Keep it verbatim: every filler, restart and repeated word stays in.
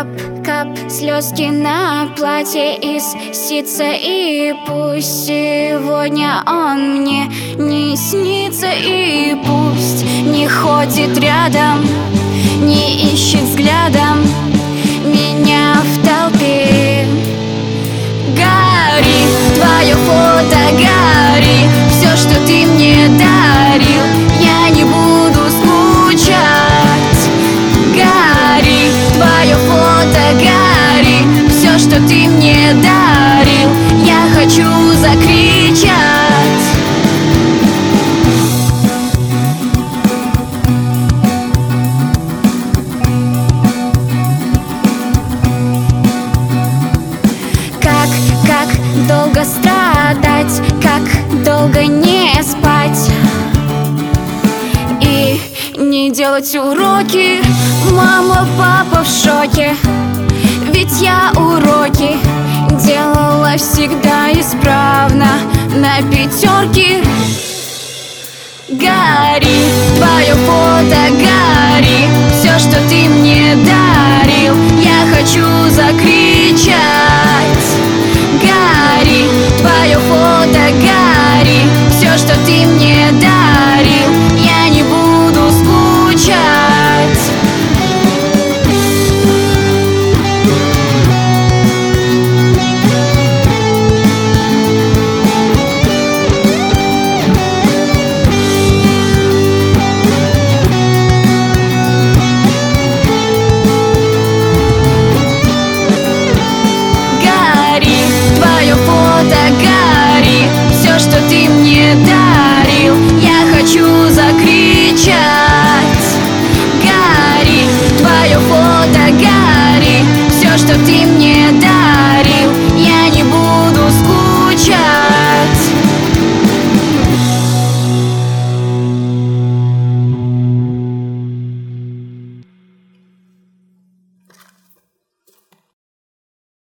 Кап-кап слезки на платье из ситца, и пусть сегодня он мне не снится, и пусть не ходит рядом, не ищет взглядом меня в толпе. Гори, твое фото, гори, все, что ты мне дарил, я не буду скучать. Гори, твое фото, гори, все, что ты мне дарил, я хочу закричать. Как, как долго страдать, как долго не спать и не делать уроки. Мама, папа в шоке, ведь я уроки делала всегда исправно на пятерки. Гори, твое фото, гори, все, что ты мне дарил, я хочу закричать.